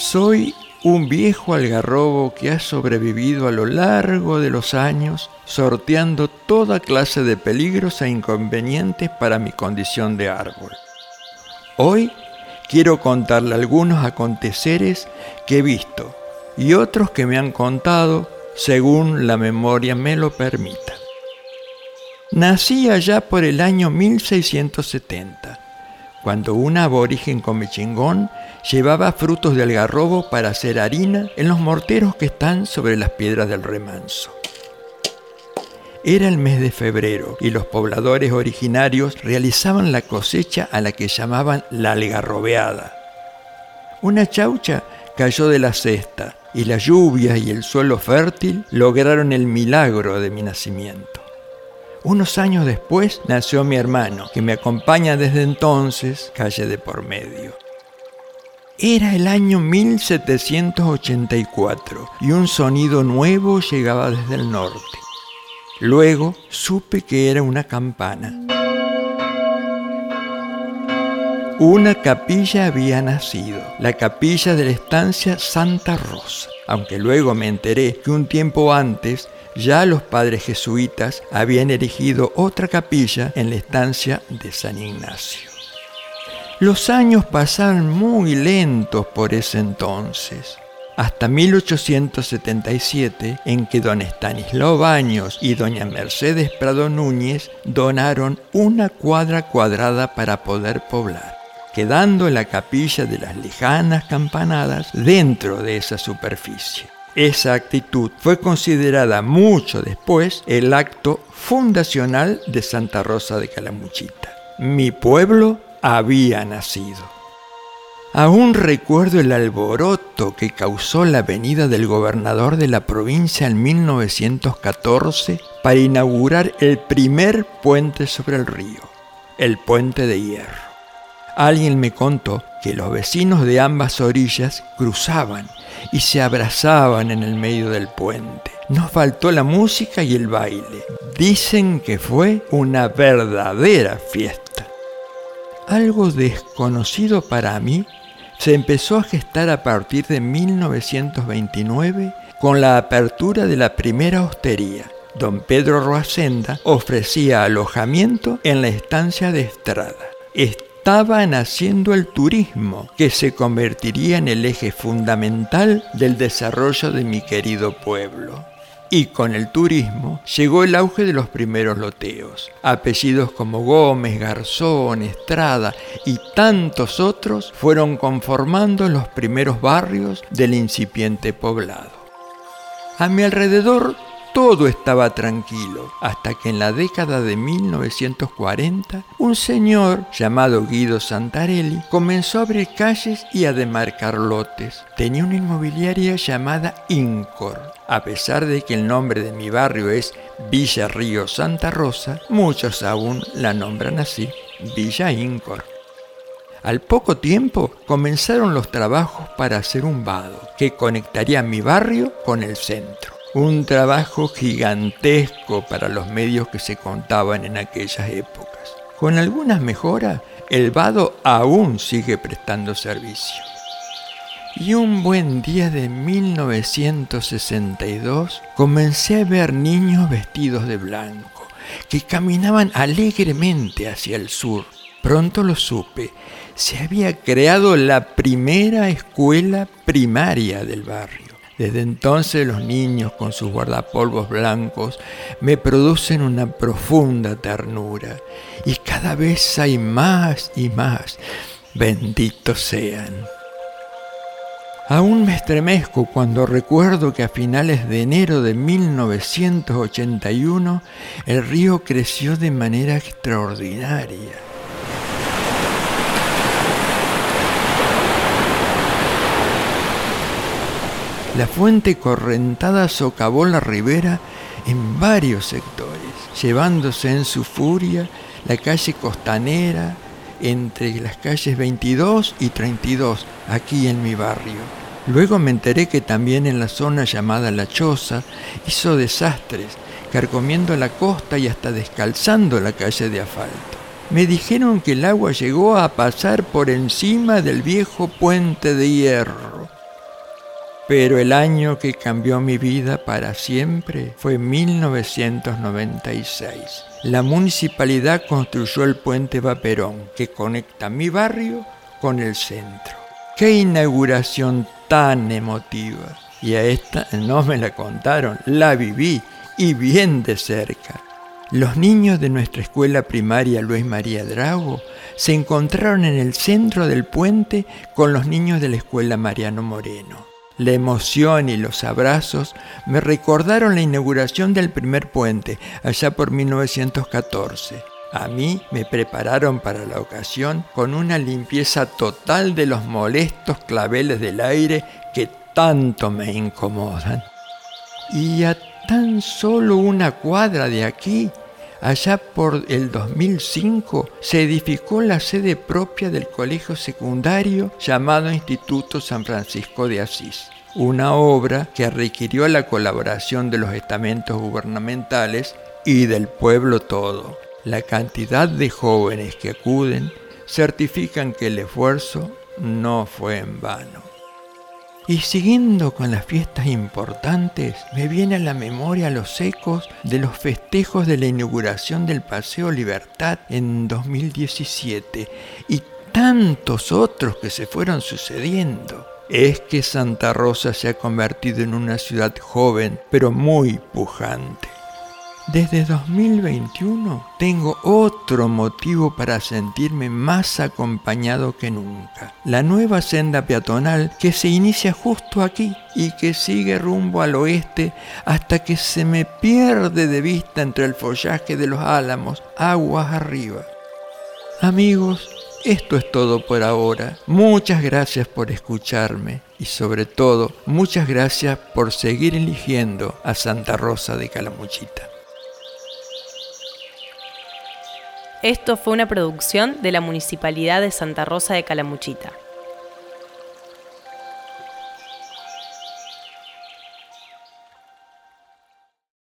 Soy un viejo algarrobo que ha sobrevivido a lo largo de los años, sorteando toda clase de peligros e inconvenientes para mi condición de árbol. Hoy quiero contarle algunos aconteceres que he visto y otros que me han contado según la memoria me lo permita. Nací allá por el año 1670, cuando un aborigen comechingón llevaba frutos de algarrobo para hacer harina en los morteros que están sobre las piedras del remanso. Era el mes de febrero y los pobladores originarios realizaban la cosecha a la que llamaban la algarrobeada. Una chaucha cayó de la cesta y las lluvias y el suelo fértil lograron el milagro de mi nacimiento. Unos años después nació mi hermano, que me acompaña desde entonces, calle de por medio. Era el año 1784 y un sonido nuevo llegaba desde el norte. Luego supe que era una campana. Una capilla había nacido, la capilla de la estancia Santa Rosa, aunque luego me enteré que un tiempo antes ya los padres jesuitas habían erigido otra capilla en la estancia de San Ignacio. Los años pasaron muy lentos por ese entonces, hasta 1877, en que don Estanislao Baños y doña Mercedes Prado Núñez donaron una cuadra cuadrada para poder poblar, quedando la capilla de las lejanas campanadas dentro de esa superficie. Esa actitud fue considerada mucho después el acto fundacional de Santa Rosa de Calamuchita. Mi pueblo había nacido. Aún recuerdo el alboroto que causó la venida del gobernador de la provincia en 1914 para inaugurar el primer puente sobre el río, el Puente de Hierro. Alguien me contó que los vecinos de ambas orillas cruzaban y se abrazaban en el medio del puente. No faltó la música y el baile. Dicen que fue una verdadera fiesta. Algo desconocido para mí se empezó a gestar a partir de 1929 con la apertura de la primera hostería. Don Pedro Roacenda ofrecía alojamiento en la estancia de Estrada. Estaba naciendo el turismo, que se convertiría en el eje fundamental del desarrollo de mi querido pueblo. Y con el turismo llegó el auge de los primeros loteos. Apellidos como Gómez, Garzón, Estrada y tantos otros fueron conformando los primeros barrios del incipiente poblado. A mi alrededor todo estaba tranquilo, hasta que en la década de 1940, un señor llamado Guido Santarelli comenzó a abrir calles y a demarcar lotes. Tenía una inmobiliaria llamada Incor. A pesar de que el nombre de mi barrio es Villa Río Santa Rosa, muchos aún la nombran así, Villa Incor. Al poco tiempo comenzaron los trabajos para hacer un vado que conectaría mi barrio con el centro. Un trabajo gigantesco para los medios que se contaban en aquellas épocas. Con algunas mejoras, el vado aún sigue prestando servicio. Y un buen día de 1962, comencé a ver niños vestidos de blanco, que caminaban alegremente hacia el sur. Pronto lo supe, se había creado la primera escuela primaria del barrio. Desde entonces los niños con sus guardapolvos blancos me producen una profunda ternura y cada vez hay más y más. Benditos sean. Aún me estremezco cuando recuerdo que a finales de enero de 1981 el río creció de manera extraordinaria. La fuente correntada socavó la ribera en varios sectores, llevándose en su furia la calle Costanera entre las calles 22 y 32, aquí en mi barrio. Luego me enteré que también en la zona llamada La Choza hizo desastres, carcomiendo la costa y hasta descalzando la calle de asfalto. Me dijeron que el agua llegó a pasar por encima del viejo puente de hierro. Pero el año que cambió mi vida para siempre fue 1996. La municipalidad construyó el puente Vaperón, que conecta mi barrio con el centro. ¡Qué inauguración tan emotiva! Y a esta no me la contaron, la viví y bien de cerca. Los niños de nuestra escuela primaria Luis María Drago se encontraron en el centro del puente con los niños de la escuela Mariano Moreno. La emoción y los abrazos me recordaron la inauguración del primer puente, allá por 1914. A mí me prepararon para la ocasión con una limpieza total de los molestos claveles del aire que tanto me incomodan. Y a tan solo una cuadra de aquí, allá por el 2005, se edificó la sede propia del colegio secundario llamado Instituto San Francisco de Asís. Una obra que requirió la colaboración de los estamentos gubernamentales y del pueblo todo. La cantidad de jóvenes que acuden certifican que el esfuerzo no fue en vano. Y siguiendo con las fiestas importantes, me viene a la memoria los ecos de los festejos de la inauguración del Paseo Libertad en 2017 y tantos otros que se fueron sucediendo. Es que Santa Rosa se ha convertido en una ciudad joven, pero muy pujante. Desde 2021 tengo otro motivo para sentirme más acompañado que nunca. La nueva senda peatonal que se inicia justo aquí y que sigue rumbo al oeste hasta que se me pierde de vista entre el follaje de los álamos, aguas arriba. Amigos, esto es todo por ahora. Muchas gracias por escucharme y sobre todo, muchas gracias por seguir eligiendo a Santa Rosa de Calamuchita. Esto fue una producción de la Municipalidad de Santa Rosa de Calamuchita.